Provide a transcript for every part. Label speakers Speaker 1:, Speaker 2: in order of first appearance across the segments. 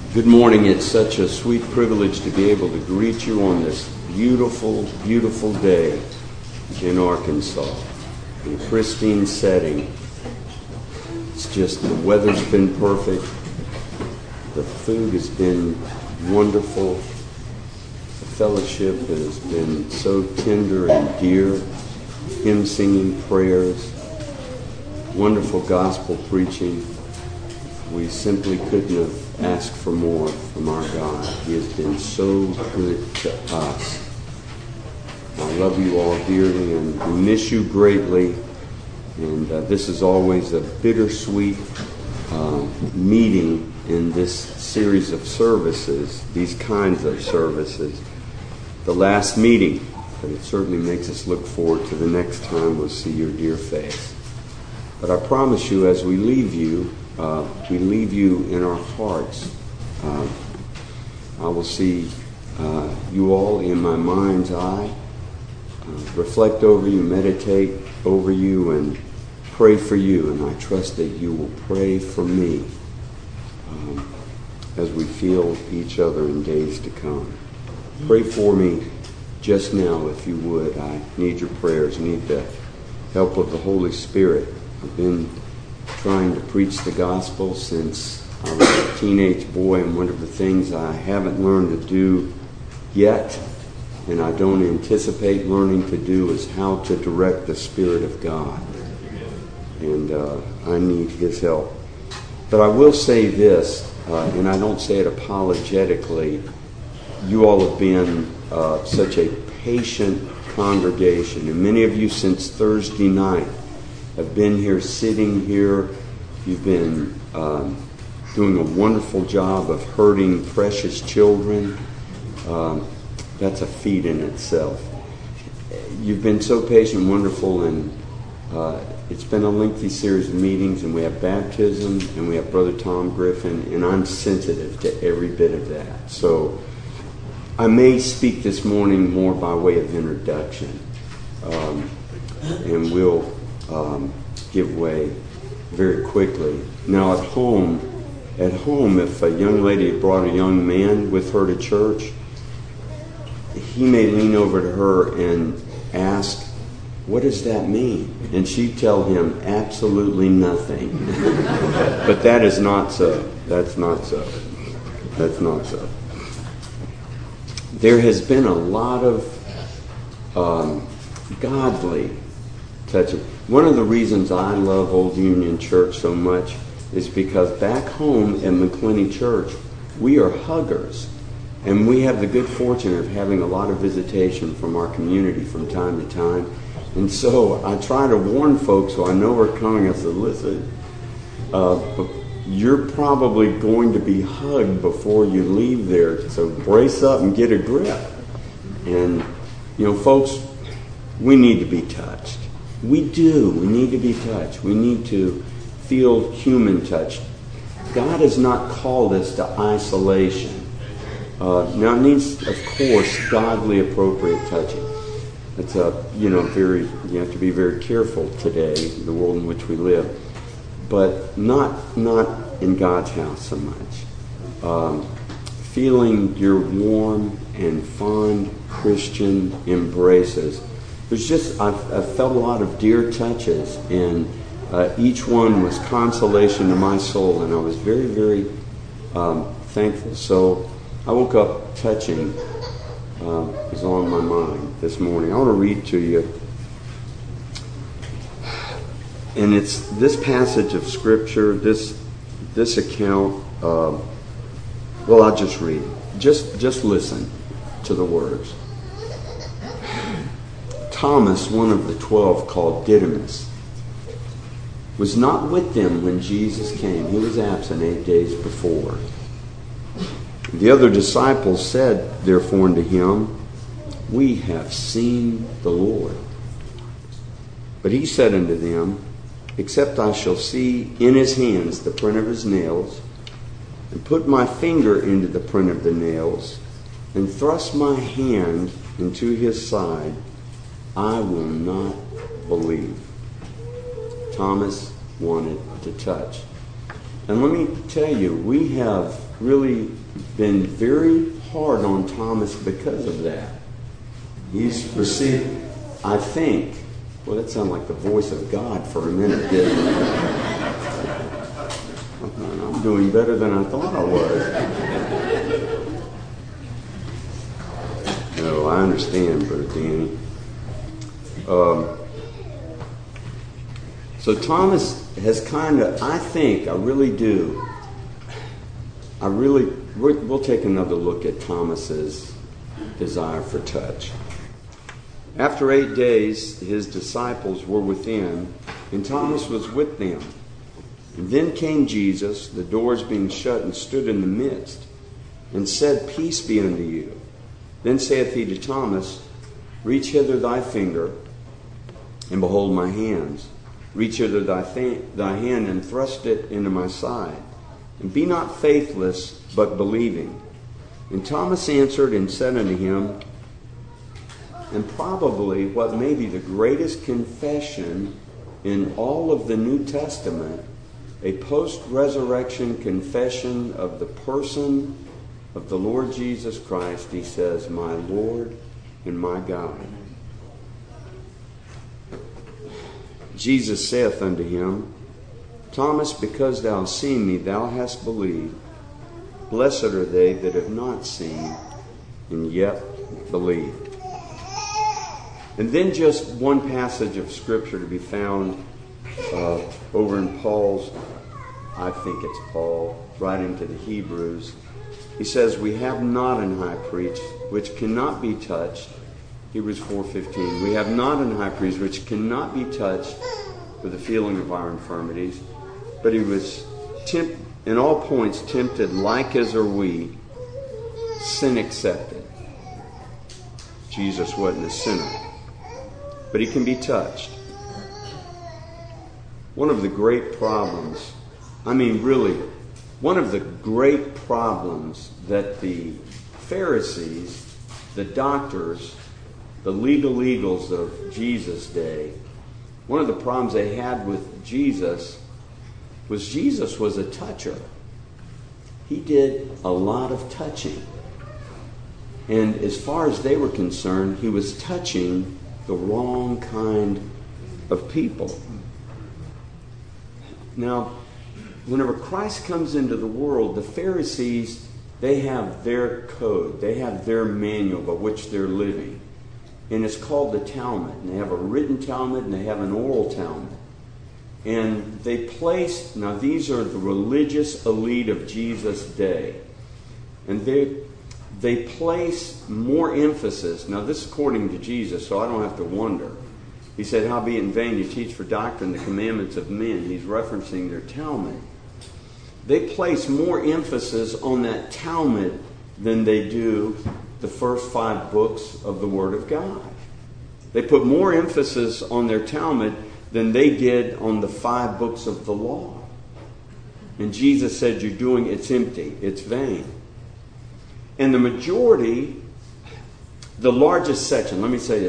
Speaker 1: Good morning. It's such a sweet privilege to be able to greet you on this beautiful, beautiful day in Arkansas, in a pristine setting. It's just the weather's been perfect. The food has been wonderful. The fellowship has been so tender and dear. Hymn singing, prayers, wonderful gospel preaching. We simply couldn't have asked for more from our God. He has been so good to us. I love you all dearly and we miss you greatly. And this is always a bittersweet meeting in this series of services, these kinds of services. The last meeting, but it certainly makes us look forward to the next time we'll see your dear face. But I promise you, as we leave you in our hearts. I will see you all in my mind's eye, reflect over you, meditate over you, and pray for you. And I trust that you will pray for me as we feel each other in days to come. Pray for me just now, if you would. I need your prayers, need the help of the Holy Spirit. I've been trying to preach the gospel since I was a teenage boy, and one of the things I haven't learned to do yet, and I don't anticipate learning to do, is how to direct the Spirit of God. And I need His help. But I will say this, and I don't say it apologetically. You all have been such a patient congregation, and many of you since Thursday night have been here, sitting here. You've been doing a wonderful job of herding precious children. That's a feat in itself. You've been so patient, wonderful, and it's been a lengthy series of meetings, and we have baptism, and we have Brother Tom Griffin, and I'm sensitive to every bit of that. So I may speak this morning more by way of introduction, and we'll give way very quickly. Now at home, if a young lady brought a young man with her to church, he may lean over to her and ask, "What does that mean?" And she'd tell him absolutely nothing. But that is not so. That's not so. That's not so. There has been a lot of godly touching. One of the reasons I love Old Union Church so much is because back home at McClenny Church, we are huggers. And we have the good fortune of having a lot of visitation from our community from time to time. And so I try to warn folks who I know are coming. I said, listen, you're probably going to be hugged before you leave there. So brace up and get a grip. And, folks, we need to be touched. We do. We need to be touched. We need to feel human touch. God has not called us to isolation. Now it needs, of course, godly appropriate touching. It's you have to be very careful today, the world in which we live. But not in God's house so much. Feeling your warm and fond Christian embraces. I've felt a lot of dear touches, and each one was consolation to my soul, and I was very, very thankful. So I woke up touching was on my mind this morning. I want to read to you, and it's this passage of Scripture, this account. I'll just read. Just listen to the words. Thomas, one of the 12, called Didymus, was not with them when Jesus came. He was absent 8 days before. The other disciples said, therefore, unto him, "We have seen the Lord." But he said unto them, "Except I shall see in his hands the print of his nails, and put my finger into the print of the nails, and thrust my hand into his side, I will not believe." Thomas wanted to touch. And let me tell you, we have really been very hard on Thomas because of that. He's received, I think, well, that sounded like the voice of God for a minute, didn't it? I'm doing better than I thought I was. No, I understand, Brother Danny. So Thomas has kind of, I think, I really do, we'll take another look at Thomas's desire for touch. After 8 days, his disciples were within, and Thomas was with them. And then came Jesus, the doors being shut, and stood in the midst, and said, Peace be unto you. Then saith he to Thomas, Reach hither thy finger, and behold my hands. Reach hither thy hand, and thrust it into my side. And be not faithless, but believing. And Thomas answered and said unto him, and probably what may be the greatest confession in all of the New Testament, a post-resurrection confession of the person of the Lord Jesus Christ. He says, My Lord and my God. Jesus saith unto him, Thomas, because thou hast seen me, thou hast believed. Blessed are they that have not seen, and yet believed. And then just one passage of Scripture to be found over in Paul's, I think it's Paul, writing to the Hebrews. He says, We have not an high priest which cannot be touched. Hebrews 4:15. We have not an high priest which cannot be touched with the feeling of our infirmities, but he was in all points tempted like as are we, sin accepted. Jesus wasn't a sinner, but he can be touched. One of the great problems, one of the great problems that the Pharisees, the doctors, the legal eagles of Jesus' day, one of the problems they had with Jesus was a toucher. He did a lot of touching. And as far as they were concerned, he was touching the wrong kind of people. Now, whenever Christ comes into the world, the Pharisees, they have their code. They have their manual by which they're living. And it's called the Talmud. And they have a written Talmud and they have an oral Talmud. And now these are the religious elite of Jesus' day. And they place more emphasis. Now this is according to Jesus, so I don't have to wonder. He said, Howbeit in vain you teach for doctrine the commandments of men. He's referencing their Talmud. They place more emphasis on that Talmud than they do the first 5 books of the Word of God. They put more emphasis on their Talmud than they did on the 5 books of the law. And Jesus said, it's empty, it's vain. And the majority, the largest section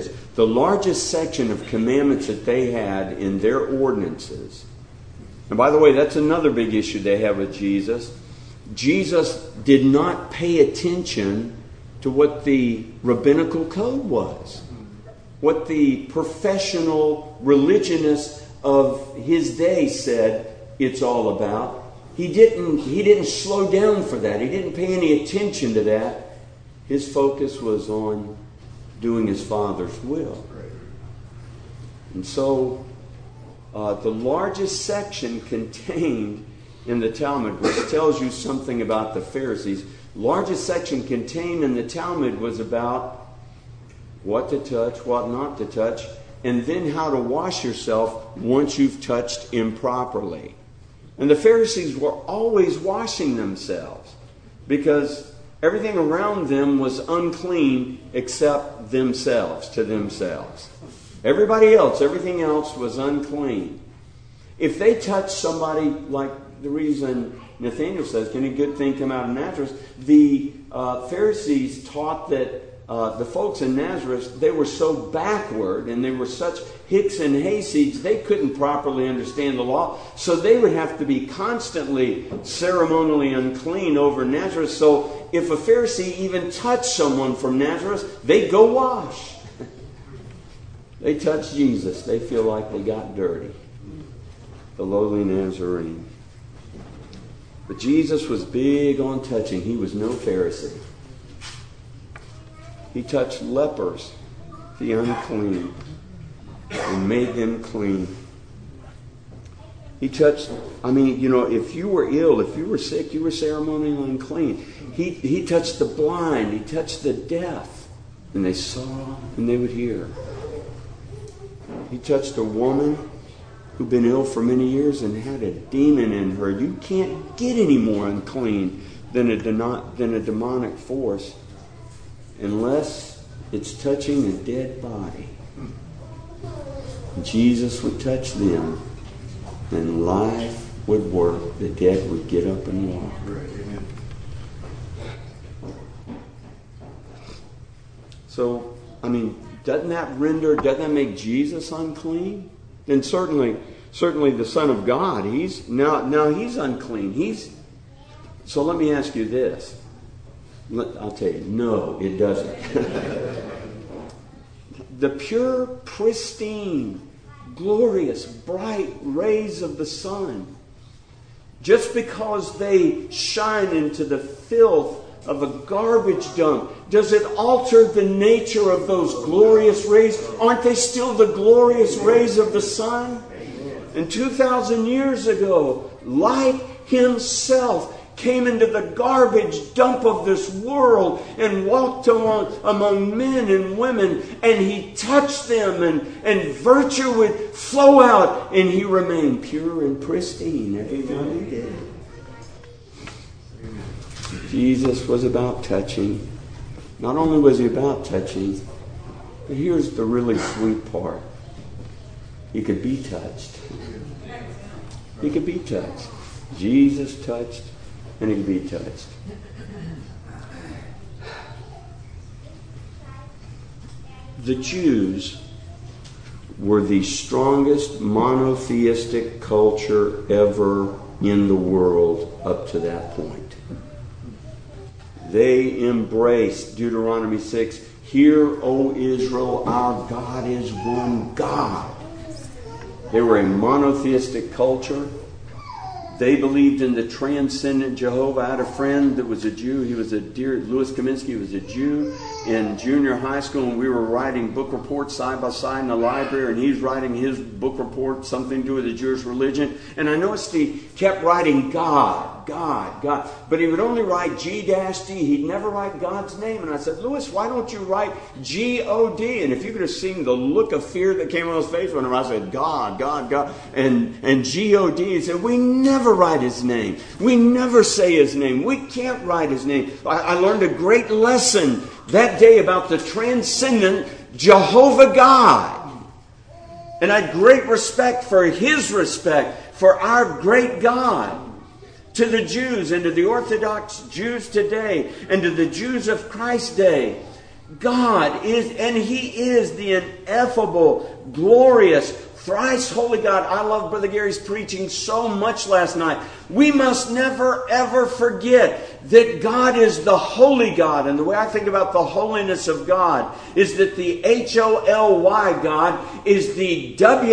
Speaker 1: of commandments that they had in their ordinances. And by the way, that's another big issue they have with Jesus. Jesus did not pay attention to what the rabbinical code was, what the professional religionists of his day said it's all about. He didn't slow down for that. He didn't pay any attention to that. His focus was on doing his Father's will. And so the largest section contained in the Talmud, which tells you something about the Pharisees, largest section contained in the Talmud was about what to touch, what not to touch, and then how to wash yourself once you've touched improperly. And the Pharisees were always washing themselves because everything around them was unclean except themselves, to themselves. Everybody else, everything else was unclean. If they touched somebody, like the reason Nathaniel says, can a good thing come out of Nazareth? The Pharisees taught that the folks in Nazareth, they were so backward and they were such hicks and hayseeds, they couldn't properly understand the law. So they would have to be constantly ceremonially unclean over Nazareth. So if a Pharisee even touched someone from Nazareth, they'd go wash. They touch Jesus, they feel like they got dirty. The lowly Nazarene. But Jesus was big on touching. He was no Pharisee. He touched lepers, the unclean, and made them clean. He touched, if you were ill, if you were sick, you were ceremonially unclean. He touched the blind, he touched the deaf, and they saw and they would hear. He touched a woman who'd been ill for many years and had a demon in her. You can't get any more unclean than a demonic force unless it's touching a dead body. Jesus would touch them and life would work. The dead would get up and walk. So, doesn't that make Jesus unclean? Then certainly the Son of God, he's unclean. So let me ask you this. I'll tell you, no, it doesn't. The pure, pristine, glorious, bright rays of the sun, just because they shine into the filth of a garbage dump, does it alter the nature of those glorious rays? Aren't they still the glorious rays of the sun? And 2,000 years ago, light himself came into the garbage dump of this world and walked among men and women, and he touched them, and virtue would flow out, and he remained pure and pristine everything he did. Jesus was about touching. Not only was he about touching, but here's the really sweet part. He could be touched. He could be touched. Jesus touched, and he could be touched. The Jews were the strongest monotheistic culture ever in the world up to that point. They embraced Deuteronomy 6. Hear, O Israel, our God is one God. They were a monotheistic culture. They believed in the transcendent Jehovah. I had a friend that was a Jew. He was Louis Kaminsky was a Jew in junior high school, and we were writing book reports side by side in the library, and he's writing his book report, something to do with the Jewish religion. And I noticed he kept writing God, God, God. But he would only write G-D. He'd never write God's name. And I said, Louis, why don't you write G-O-D? And if you could have seen the look of fear that came on his face whenever I said God, God, God, and G-O-D, he said, we never write his name. We never say his name. We can't write his name. I learned a great lesson that day about the transcendent Jehovah God. And I had great respect for his respect for our great God. To the Jews and to the Orthodox Jews today and to the Jews of Christ's day, God is, and he is the ineffable, glorious, thrice holy God. I love Brother Gary's preaching so much last night. We must never ever forget that God is the holy God. And the way I think about the holiness of God is that the H-O-L-Y God is the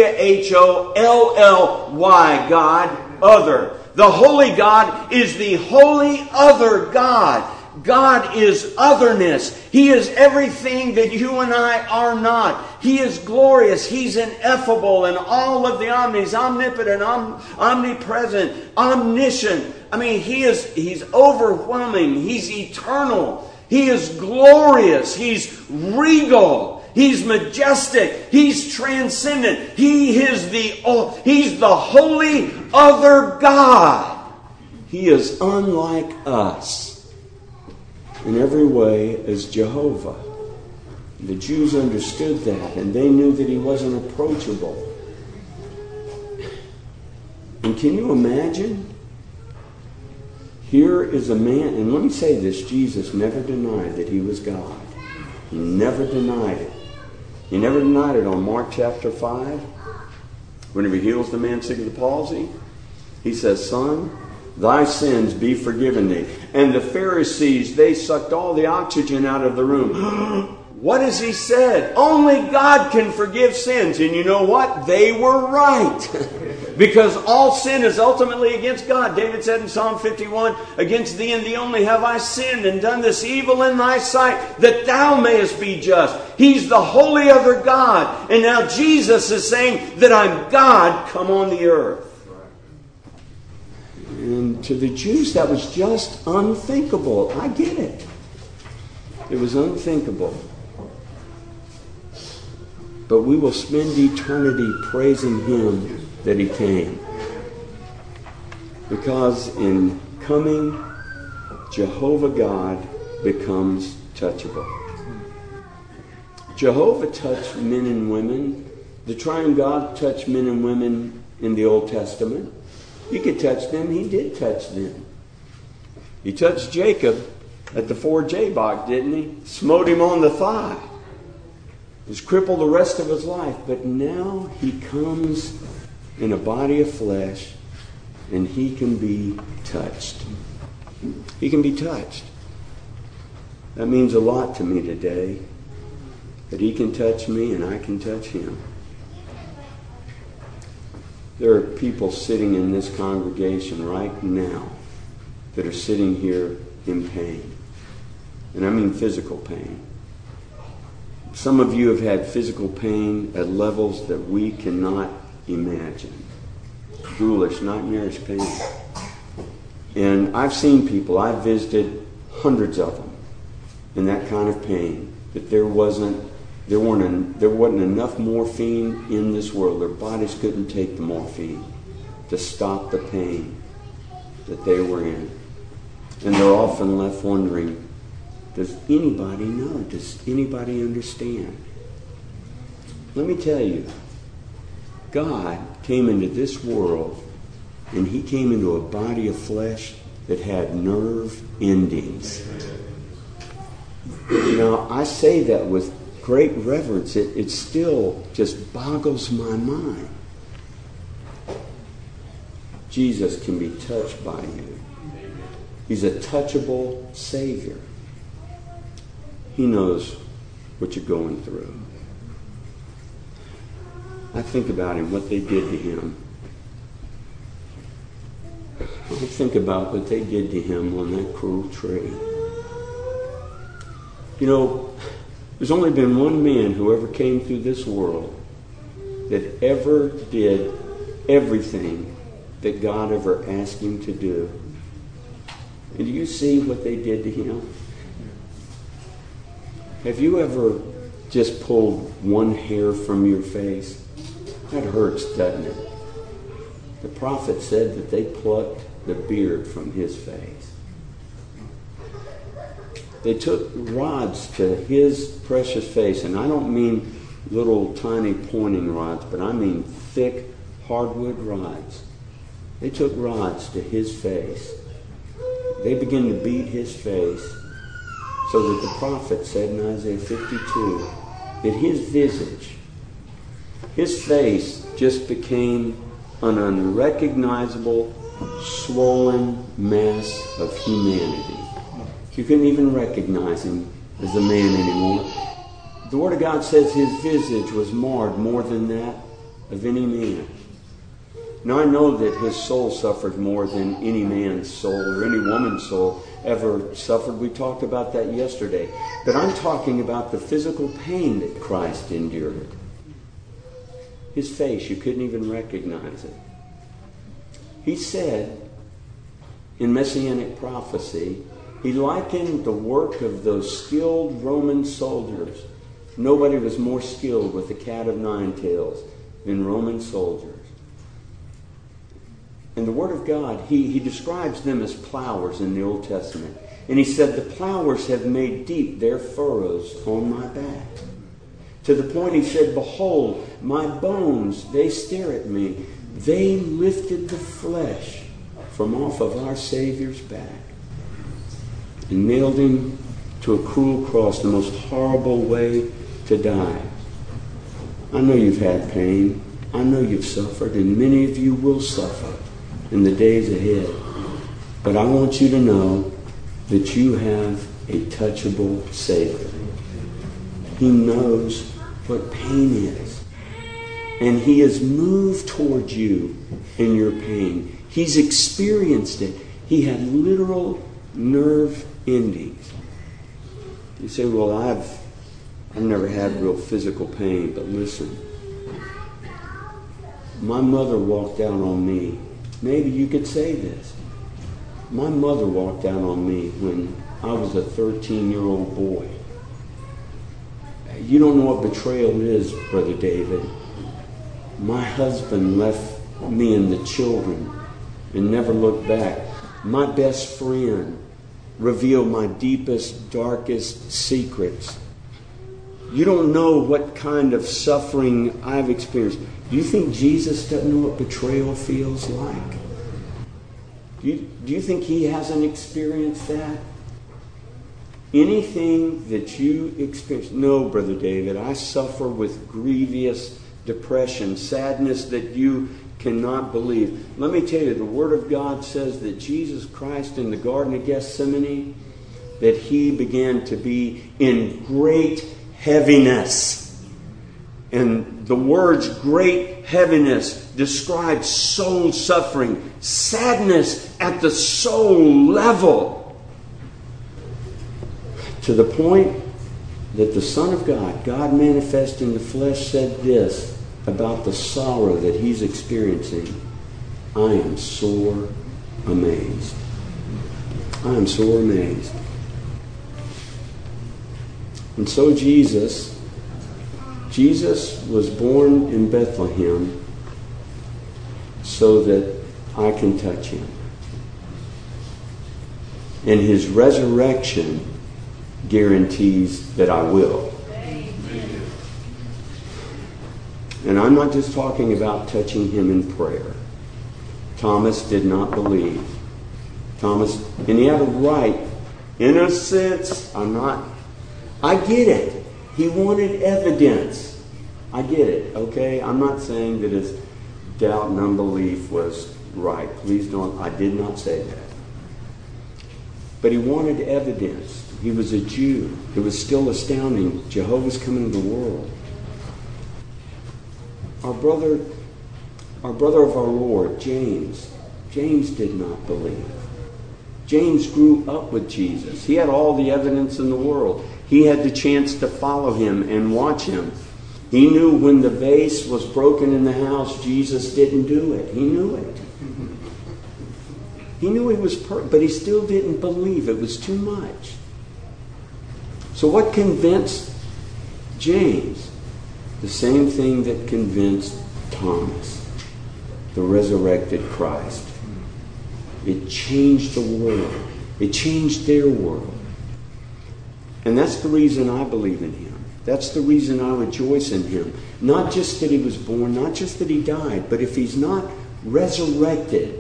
Speaker 1: W-H-O-L-L-Y God, other. The holy God is the holy other God. God is otherness. He is everything that you and I are not. He is glorious. He's ineffable in all of the omnis, omnipotent, omnipresent, omniscient. I mean, He's overwhelming. He's eternal. He is glorious. He's regal. He's majestic. He's transcendent. He's the holy other God. He is unlike us in every way as Jehovah. The Jews understood that, and they knew that he wasn't approachable. And can you imagine? Here is a man, and let me say this, Jesus never denied that he was God. He never denied it. He never denied it on Mark chapter 5. Whenever he heals the man sick of the palsy, he says, "Son, thy sins be forgiven thee." And the Pharisees, they sucked all the oxygen out of the room. What has he said? Only God can forgive sins. And you know what? They were right. Because all sin is ultimately against God. David said in Psalm 51, "Against thee and thee only have I sinned and done this evil in thy sight, that thou mayest be just." He's the holy other God. And now Jesus is saying that I'm God come on the earth. And to the Jews, that was just unthinkable. I get it. It was unthinkable. But we will spend eternity praising Him that He came. Because in coming, Jehovah God becomes touchable. Jehovah touched men and women. The triune God touched men and women in the Old Testament. He could touch them. He did touch them. He touched Jacob at the Ford Jabbok, didn't he? Smote him on the thigh. Was crippled the rest of his life. But now he comes in a body of flesh and he can be touched. He can be touched. That means a lot to me today. That he can touch me and I can touch him. There are people sitting in this congregation right now that are sitting here in pain. And I mean physical pain. Some of you have had physical pain at levels that we cannot imagine. Ghoulish, nightmarish pain. And I've seen people, I've visited hundreds of them in that kind of pain, that there wasn't enough morphine in this world. Their bodies couldn't take the morphine to stop the pain that they were in. And they're often left wondering, does anybody know? Does anybody understand? Let me tell you, God came into this world and He came into a body of flesh that had nerve endings. Now, I say that with great reverence. It still just boggles my mind. Jesus can be touched by you. He's a touchable Savior. He knows what you're going through. I think about Him, what they did to Him. I think about what they did to Him on that cruel tree. You know, there's only been one man who ever came through this world that ever did everything that God ever asked him to do. And do you see what they did to him? Have you ever just pulled one hair from your face? That hurts, doesn't it? The prophet said that they plucked the beard from his face. They took rods to his precious face, and I don't mean little tiny pointing rods, but I mean thick hardwood rods. They took rods to his face. They began to beat his face, so that the prophet said in Isaiah 52 that his visage, his face, just became an unrecognizable, swollen mass of humanity. You couldn't even recognize him as a man anymore. The Word of God says his visage was marred more than that of any man. Now I know that his soul suffered more than any man's soul or any woman's soul ever suffered. We talked about that yesterday. But I'm talking about the physical pain that Christ endured. His face, you couldn't even recognize it. He said in Messianic prophecy, he likened the work of those skilled Roman soldiers. Nobody was more skilled with the cat of nine tails than Roman soldiers. In the Word of God, he describes them as plowers in the Old Testament. And he said, the plowers have made deep their furrows on my back. To the point he said, behold, my bones, they stare at me. They lifted the flesh from off of our Savior's back and nailed him to a cruel cross, the most horrible way to die. I know you've had pain. I know you've suffered, and many of you will suffer in the days ahead. But I want you to know that you have a touchable Savior. He knows what pain is. And He is moved toward you in your pain. He's experienced it. He had literal nerve endings. You say, well, I've never had real physical pain, but listen. My mother walked out on me. Maybe you could say this. My mother walked out on me when I was a 13-year-old boy. You don't know what betrayal is, Brother David. My husband left me and the children and never looked back. My best friend revealed my deepest, darkest secrets. You don't know what kind of suffering I've experienced. Do you think Jesus doesn't know what betrayal feels like? Do you think He hasn't experienced that? Anything that you experience... No, Brother David, I suffer with grievous depression, sadness that you cannot believe. Let me tell you, the Word of God says that Jesus Christ in the Garden of Gethsemane, that He began to be in great heaviness. And the words great heaviness describes soul suffering, sadness at the soul level. To the point that the Son of God, God manifest in the flesh, said this about the sorrow that He's experiencing. I am sore amazed. I am sore amazed. And so Jesus was born in Bethlehem so that I can touch Him. And His resurrection guarantees that I will. And I'm not just talking about touching Him in prayer. Thomas did not believe. And he had a right. In a sense, I get it. He wanted evidence. I get it, okay? I'm not saying that his doubt and unbelief was right. Please don't. I did not say that. But he wanted evidence. He was a Jew. It was still astounding. Jehovah's coming into the world. Our brother of our Lord, James did not believe. James grew up with Jesus. He had all the evidence in the world. He had the chance to follow Him and watch Him. He knew when the vase was broken in the house, Jesus didn't do it. He knew it. He knew He was perfect, but he still didn't believe. It was too much. So what convinced James? The same thing that convinced Thomas, the resurrected Christ. It changed the world. It changed their world. And that's the reason I believe in Him. That's the reason I rejoice in Him. Not just that He was born, not just that He died, but if He's not resurrected,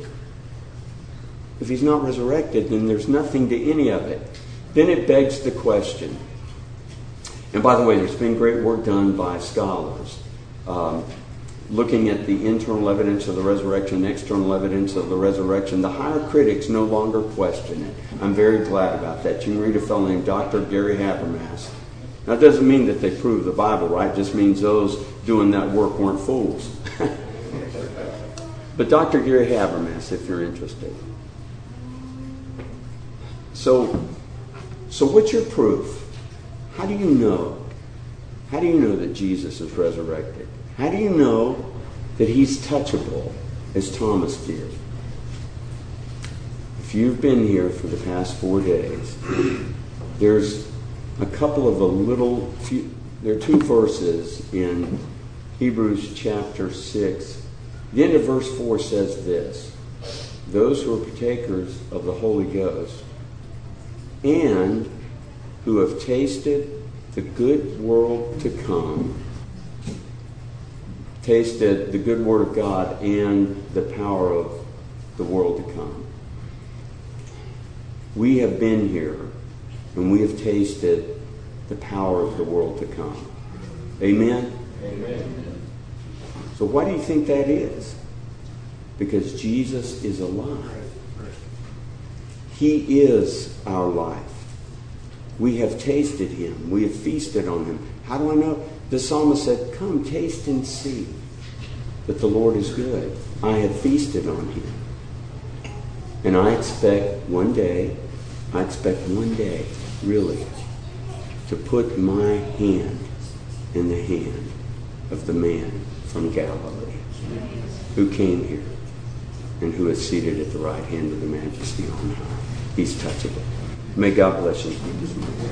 Speaker 1: then there's nothing to any of it. Then it begs the question. And by the way, there's been great work done by scholars looking at the internal evidence of the resurrection, external evidence of the resurrection. The higher critics no longer question it. I'm very glad about that. You can read a fellow named Dr. Gary Habermas. Now, it doesn't mean that they prove the Bible, right? It just means those doing that work weren't fools. But Dr. Gary Habermas, if you're interested. So what's your proof? How do you know? How do you know that Jesus is resurrected? How do you know that He's touchable as Thomas did? If you've been here for the past 4 days, there's a couple of there are 2 verses in Hebrews chapter 6. The end of verse 4 says this: those who are partakers of the Holy Ghost and who have tasted the good world to come, tasted the good word of God and the power of the world to come. We have been here and we have tasted the power of the world to come. Amen?
Speaker 2: Amen.
Speaker 1: So why do you think that is? Because Jesus is alive. He is our life. We have tasted him. We have feasted on him. How do I know? The psalmist said, come, taste and see that the Lord is good. I have feasted on him. And I expect one day, really, to put my hand in the hand of the man from Galilee who came here and who is seated at the right hand of the Majesty on high. He's touchable. May God bless you.